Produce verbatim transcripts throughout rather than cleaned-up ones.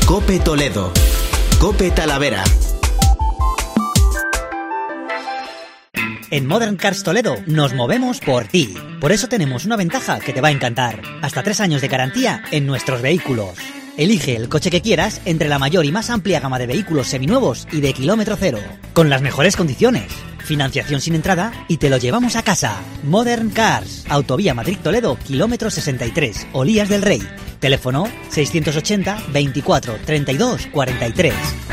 COPE Toledo. COPE Talavera. En Modern Cars Toledo nos movemos por ti. Por eso tenemos una ventaja que te va a encantar. Hasta tres años de garantía en nuestros vehículos. Elige el coche que quieras entre la mayor y más amplia gama de vehículos seminuevos y de kilómetro cero. Con las mejores condiciones. Financiación sin entrada y te lo llevamos a casa. Modern Cars. Autovía Madrid-Toledo, kilómetro sesenta y tres, Olías del Rey. Teléfono seiscientos ochenta, veinticuatro, treinta y dos, cuarenta y tres.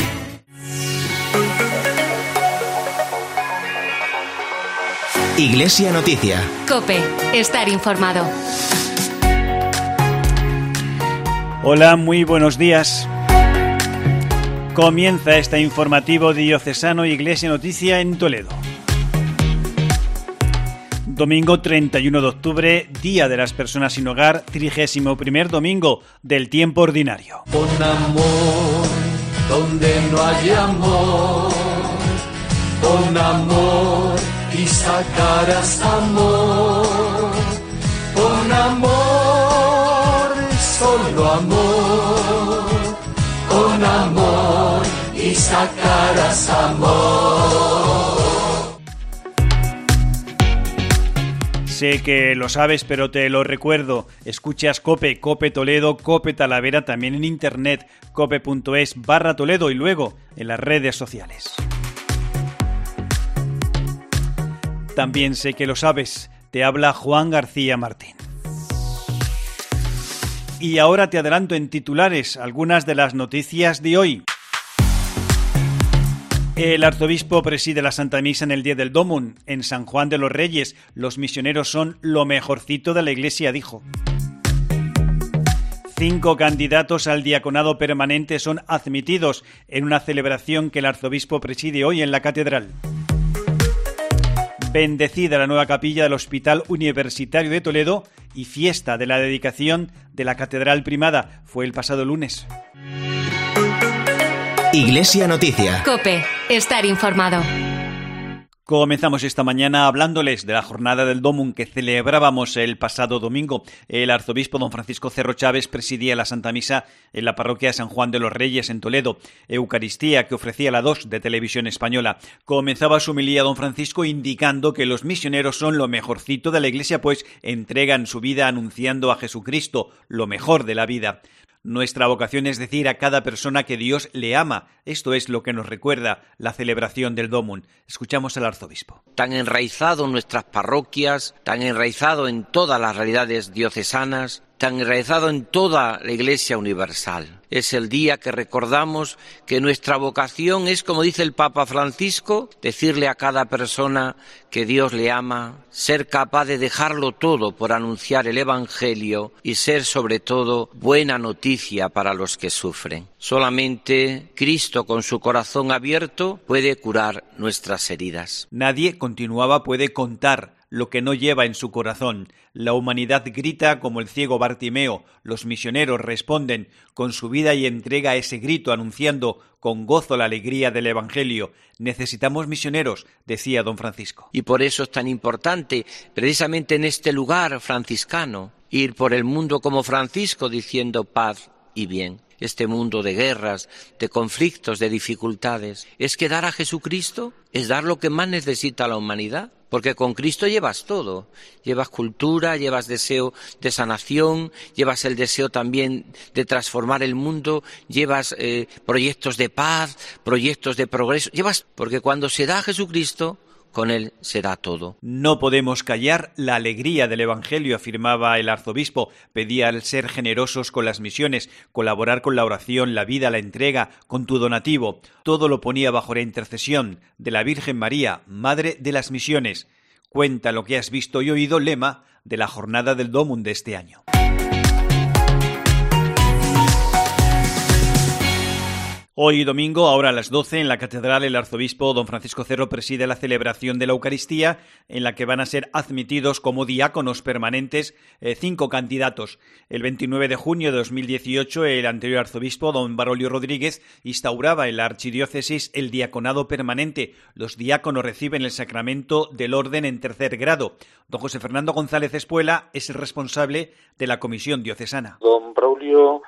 Iglesia Noticia. COPE. Estar informado. Hola, muy buenos días. Comienza este informativo diocesano Iglesia Noticia en Toledo. Domingo treinta y uno de octubre, Día de las Personas sin Hogar, trigésimo primer domingo del tiempo ordinario. Pon amor donde no hay amor, pon amor y sacarás amor, pon amor, solo amor, pon amor y sacarás amor. Sé que lo sabes, pero te lo recuerdo. Escuchas COPE, COPE Toledo, COPE Talavera, también en internet, cope.es barra Toledo y luego en las redes sociales. También sé que lo sabes, te habla Juan García Martín. Y ahora te adelanto en titulares algunas de las noticias de hoy. El arzobispo preside la Santa Misa en el Día del Dómun. En San Juan de los Reyes, los misioneros son lo mejorcito de la Iglesia, dijo. Cinco candidatos al diaconado permanente son admitidos en una celebración que el arzobispo preside hoy en la catedral. Bendecida la nueva capilla del Hospital Universitario de Toledo y fiesta de la dedicación de la Catedral Primada. Fue el pasado lunes. Iglesia Noticia. COPE. Estar informado. Comenzamos esta mañana hablándoles de la jornada del Dómun que celebrábamos el pasado domingo. El arzobispo don Francisco Cerro Chávez presidía la Santa Misa en la parroquia de San Juan de los Reyes en Toledo. Eucaristía que ofrecía la dos de Televisión Española. Comenzaba su homilía don Francisco indicando que los misioneros son lo mejorcito de la Iglesia, pues entregan su vida anunciando a Jesucristo, lo mejor de la vida. Nuestra vocación es decir a cada persona que Dios le ama. Esto es lo que nos recuerda la celebración del Dómun. Escuchamos al arzobispo. Tan enraizado en nuestras parroquias, tan enraizado en todas las realidades diocesanas, tan enraizado en toda la Iglesia universal. Es el día que recordamos que nuestra vocación es, como dice el Papa Francisco, decirle a cada persona que Dios le ama, ser capaz de dejarlo todo por anunciar el Evangelio y ser sobre todo buena noticia para los que sufren. Solamente Cristo con su corazón abierto puede curar nuestras heridas. Nadie, continuaba, puede contar lo que no lleva en su corazón. La humanidad grita como el ciego Bartimeo. Los misioneros responden con su vida y entrega a ese grito, anunciando con gozo la alegría del Evangelio. Necesitamos misioneros, decía don Francisco. Y por eso es tan importante, precisamente en este lugar franciscano, ir por el mundo como Francisco diciendo paz y bien. Este mundo de guerras, de conflictos, de dificultades. ¿Es que dar a Jesucristo? ¿Es dar lo que más necesita la humanidad? Porque con Cristo llevas todo. Llevas cultura, llevas deseo de sanación, llevas el deseo también de transformar el mundo, llevas eh, proyectos de paz, proyectos de progreso. Llevas, porque cuando se da a Jesucristo, con él será todo. No podemos callar la alegría del Evangelio, afirmaba el arzobispo. Pedía al ser generosos con las misiones, colaborar con la oración, la vida, la entrega, con tu donativo. Todo lo ponía bajo la intercesión de la Virgen María, Madre de las Misiones. Cuenta lo que has visto y oído, lema de la jornada del Dómun de este año. Hoy domingo, ahora a las doce, en la catedral, el arzobispo don Francisco Cerro preside la celebración de la Eucaristía, en la que van a ser admitidos como diáconos permanentes eh, cinco candidatos. El veintinueve de junio de dos mil dieciocho, el anterior arzobispo, don Barolio Rodríguez, instauraba en la archidiócesis el diaconado permanente. Los diáconos reciben el sacramento del orden en tercer grado. Don José Fernando González Espuela es el responsable de la comisión diocesana. Don Braulio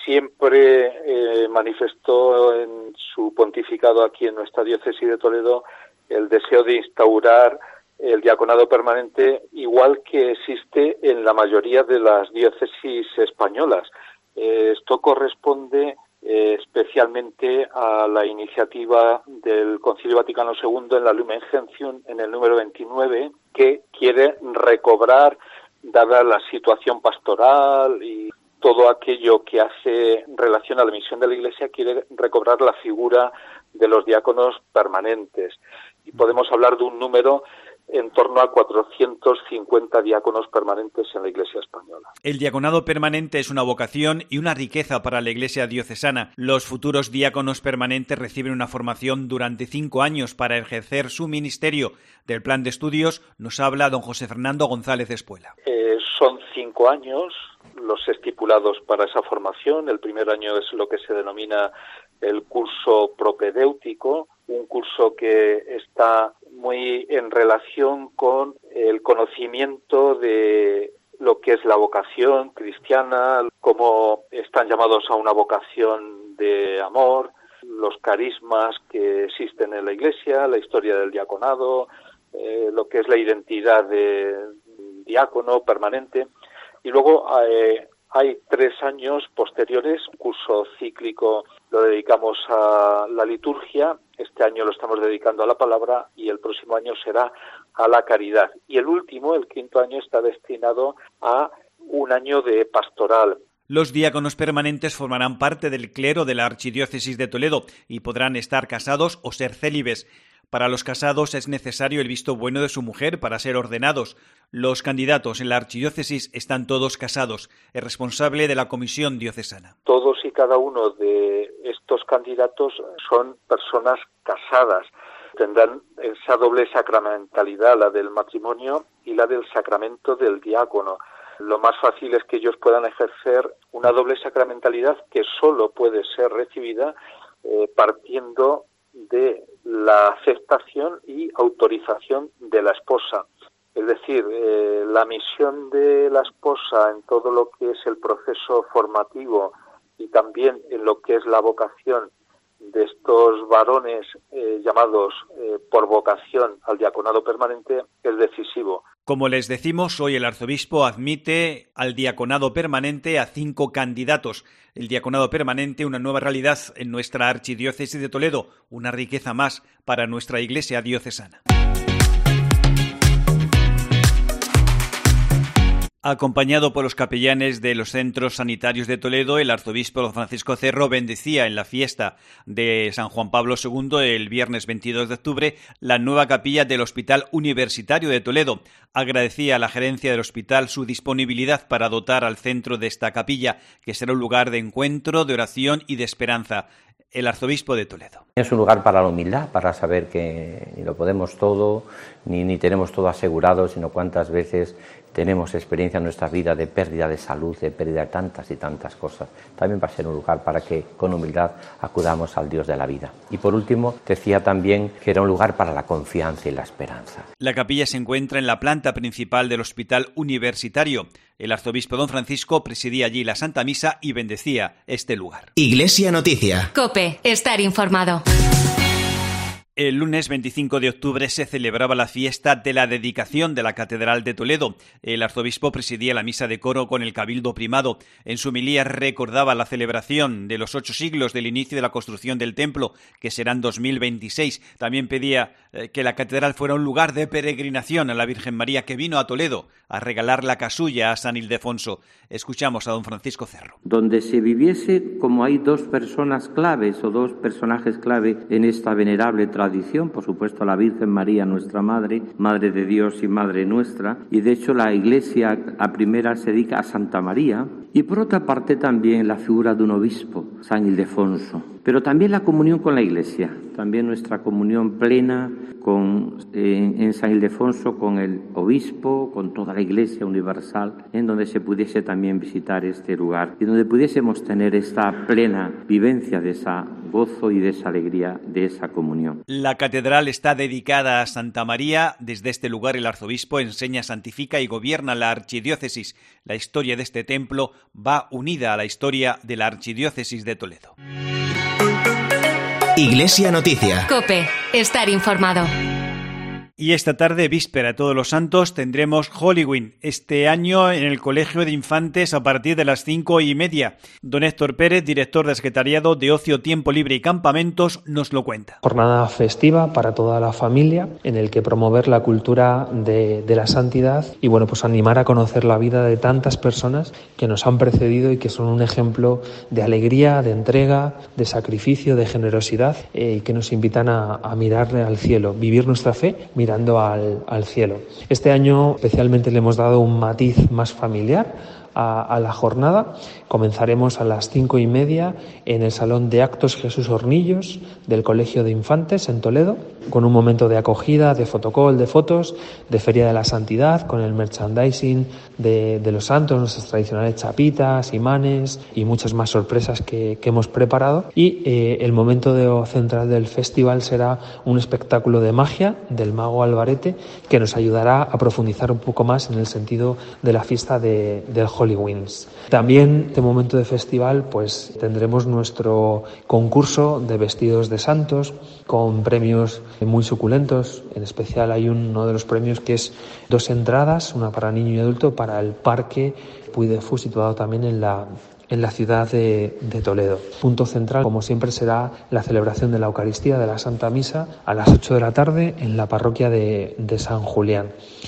siempre eh, manifestó en su pontificado aquí en nuestra diócesis de Toledo el deseo de instaurar el diaconado permanente, igual que existe en la mayoría de las diócesis españolas. Eh, esto corresponde eh, especialmente a la iniciativa del Concilio Vaticano segundo en la Lumen Gentium, en el número veintinueve, que quiere recobrar, dada la situación pastoral y todo aquello que hace relación a la misión de la Iglesia, quiere recobrar la figura de los diáconos permanentes. Y podemos hablar de un número en torno a cuatrocientos cincuenta diáconos permanentes en la Iglesia española. El diaconado permanente es una vocación y una riqueza para la Iglesia diocesana. Los futuros diáconos permanentes reciben una formación durante cinco años para ejercer su ministerio. Del plan de estudios nos habla don José Fernando González Espuela. Eh, son cinco años los estipulados para esa formación. El primer año es lo que se denomina el curso propedéutico, un curso que está muy en relación con el conocimiento de lo que es la vocación cristiana, cómo están llamados a una vocación de amor, los carismas que existen en la Iglesia, la historia del diaconado, eh, lo que es la identidad de diácono permanente. Y luego eh, hay tres años posteriores, un curso cíclico lo dedicamos a la liturgia, este año lo estamos dedicando a la palabra y el próximo año será a la caridad. Y el último, el quinto año, está destinado a un año de pastoral. Los diáconos permanentes formarán parte del clero de la Archidiócesis de Toledo y podrán estar casados o ser célibes. Para los casados es necesario el visto bueno de su mujer para ser ordenados. Los candidatos en la archidiócesis están todos casados. Es responsable de la comisión diocesana. Todos y cada uno de estos candidatos son personas casadas. Tendrán esa doble sacramentalidad, la del matrimonio y la del sacramento del diácono. Lo más fácil es que ellos puedan ejercer una doble sacramentalidad que solo puede ser recibida eh, partiendo de la aceptación y autorización de la esposa. Es decir, eh, la misión de la esposa en todo lo que es el proceso formativo y también en lo que es la vocación de estos varones eh, llamados eh, por vocación al diaconado permanente es decisivo. Como les decimos, hoy el arzobispo admite al diaconado permanente a cinco candidatos. El diaconado permanente, una nueva realidad en nuestra archidiócesis de Toledo, una riqueza más para nuestra Iglesia diocesana. Acompañado por los capellanes de los centros sanitarios de Toledo, el arzobispo don Francisco Cerro bendecía en la fiesta de San Juan Pablo segundo, el viernes veintidós de octubre, la nueva capilla del Hospital Universitario de Toledo. Agradecía a la gerencia del hospital su disponibilidad para dotar al centro de esta capilla, que será un lugar de encuentro, de oración y de esperanza. El arzobispo de Toledo. Es un lugar para la humildad, para saber que ni lo podemos todo, ni, ni tenemos todo asegurado, sino cuántas veces tenemos experiencia en nuestra vida de pérdida de salud, de pérdida de tantas y tantas cosas. También va a ser un lugar para que con humildad acudamos al Dios de la vida. Y por último, decía también que era un lugar para la confianza y la esperanza. La capilla se encuentra en la planta principal del Hospital Universitario. El arzobispo don Francisco presidía allí la Santa Misa y bendecía este lugar. Iglesia Noticia. COPE, estar informado. El lunes veinticinco de octubre se celebraba la fiesta de la dedicación de la Catedral de Toledo. El arzobispo presidía la misa de coro con el cabildo primado. En su homilía recordaba la celebración de los ocho siglos del inicio de la construcción del templo, que serán dos mil veintiséis. También pedía eh, que la catedral fuera un lugar de peregrinación a la Virgen María, que vino a Toledo a regalar la casulla a San Ildefonso. Escuchamos a don Francisco Cerro. Donde se viviese como hay dos personas claves o dos personajes clave en esta venerable tradición, por supuesto la Virgen María, nuestra Madre, Madre de Dios y Madre nuestra, y de hecho la Iglesia a primera se dedica a Santa María, y por otra parte también la figura de un obispo, San Ildefonso, pero también la comunión con la Iglesia, también nuestra comunión plena con, eh, en San Ildefonso con el obispo, con toda la Iglesia universal, en donde se pudiese también visitar este lugar y donde pudiésemos tener esta plena vivencia de esa gozo y de esa alegría, de esa comunión. La catedral está dedicada a Santa María. Desde este lugar el arzobispo enseña, santifica y gobierna la archidiócesis. La historia de este templo va unida a la historia de la archidiócesis de Toledo. Iglesia Noticia. COPE. Estar informado. Y esta tarde, víspera de Todos los Santos, tendremos Halloween, este año en el Colegio de Infantes a partir de las cinco y media. Don Héctor Pérez, director de Secretariado de Ocio, Tiempo Libre y Campamentos, nos lo cuenta. Jornada festiva para toda la familia, en el que promover la cultura de, de la santidad y bueno, pues animar a conocer la vida de tantas personas que nos han precedido y que son un ejemplo de alegría, de entrega, de sacrificio, de generosidad eh, y que nos invitan a, a mirarle al cielo, vivir nuestra fe, mirar mirando al, al cielo. Este año especialmente le hemos dado un matiz más familiar a, a la jornada. Comenzaremos a las cinco y media en el Salón de Actos Jesús Hornillos del Colegio de Infantes en Toledo, con un momento de acogida, de fotocall, de fotos, de Feria de la Santidad, con el merchandising de, de los santos, nuestras tradicionales chapitas, imanes y muchas más sorpresas que, que hemos preparado. Y eh, el momento de, central del festival será un espectáculo de magia del mago Alvarete que nos ayudará a profundizar un poco más en el sentido de la fiesta de, del Halloween. También este momento de festival pues tendremos nuestro concurso de vestidos de santos con premios muy suculentos. En especial hay uno de los premios que es dos entradas, una para niño y adulto, para el Parque Puy de Fú, situado también en la en la ciudad de, de Toledo. Punto central, como siempre, será la celebración de la Eucaristía, de la Santa Misa, a las ocho de la tarde en la parroquia de, de San Julián.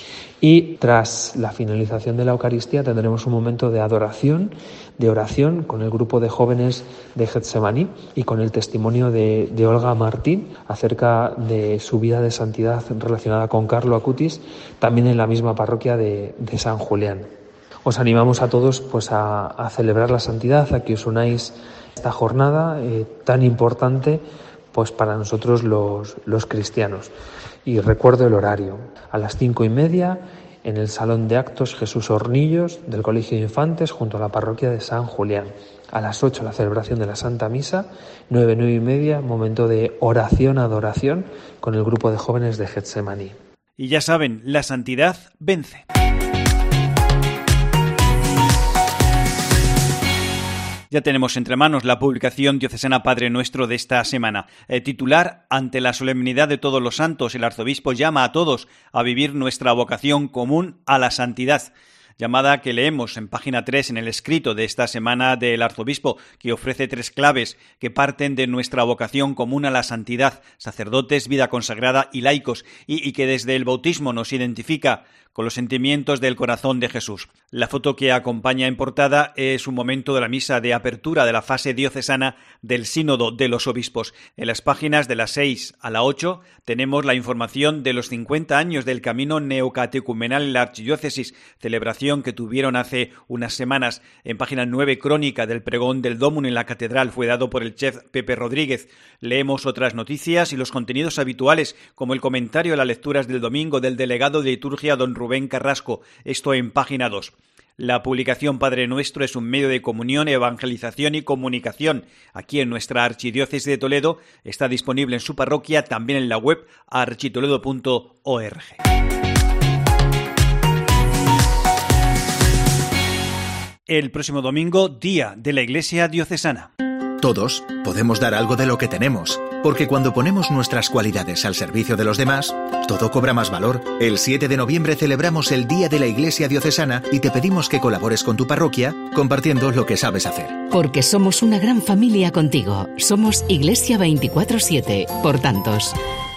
Y tras la finalización de la Eucaristía tendremos un momento de adoración, de oración con el grupo de jóvenes de Getsemaní y con el testimonio de, de Olga Martín acerca de su vida de santidad relacionada con Carlo Acutis, también en la misma parroquia de, de San Julián. Os animamos a todos pues a, a celebrar la santidad, a que os unáis a esta jornada eh, tan importante pues para nosotros los, los cristianos. Y recuerdo el horario, a las cinco y media en el Salón de Actos Jesús Hornillos del Colegio de Infantes junto a la parroquia de San Julián. A las ocho la celebración de la Santa Misa, nueve, nueve y media, momento de oración, adoración con el grupo de jóvenes de Getsemaní. Y ya saben, la santidad vence. Ya tenemos entre manos la publicación diocesana Padre Nuestro de esta semana. El titular: ante la solemnidad de todos los santos, el arzobispo llama a todos a vivir nuestra vocación común a la santidad. Llamada que leemos en página tres en el escrito de esta semana del arzobispo, que ofrece tres claves que parten de nuestra vocación común a la santidad, sacerdotes, vida consagrada y laicos, y, y que desde el bautismo nos identifica con los sentimientos del corazón de Jesús. La foto que acompaña en portada es un momento de la misa de apertura de la fase diocesana del Sínodo de los Obispos. En las páginas de la seis a la ocho tenemos la información de los cincuenta años del camino neocatecumenal en la archidiócesis, celebración que tuvieron hace unas semanas. En página nueve, crónica del pregón del Dómun en la catedral, fue dado por el chef Pepe Rodríguez. Leemos otras noticias y los contenidos habituales, como el comentario a las lecturas del domingo del delegado de liturgia don Rubén Carrasco, esto en página dos. La publicación Padre Nuestro es un medio de comunión, evangelización y comunicación. Aquí en nuestra archidiócesis de Toledo está disponible en su parroquia, también en la web architoledo punto org. El próximo domingo, Día de la Iglesia Diocesana. Todos podemos dar algo de lo que tenemos, porque cuando ponemos nuestras cualidades al servicio de los demás, todo cobra más valor. El siete de noviembre celebramos el Día de la Iglesia Diocesana y te pedimos que colabores con tu parroquia compartiendo lo que sabes hacer. Porque somos una gran familia contigo. Somos Iglesia veinticuatro siete, por tantos.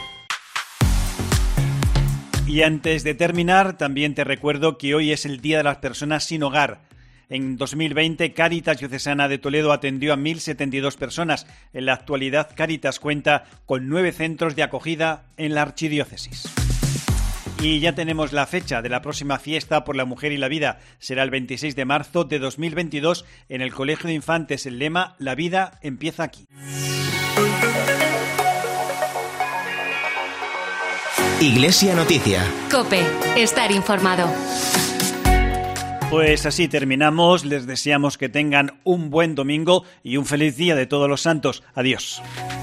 Y antes de terminar, también te recuerdo que hoy es el Día de las Personas Sin Hogar. En dos mil veinte, Cáritas Diocesana de Toledo atendió a mil setenta y dos personas. En la actualidad, Cáritas cuenta con nueve centros de acogida en la archidiócesis. Y ya tenemos la fecha de la próxima fiesta por la mujer y la vida. Será el veintiséis de marzo de dos mil veintidós en el Colegio de Infantes. El lema: la vida empieza aquí. Iglesia Noticia. COPE. Estar informado. Pues así terminamos. Les deseamos que tengan un buen domingo y un feliz día de Todos los Santos. Adiós.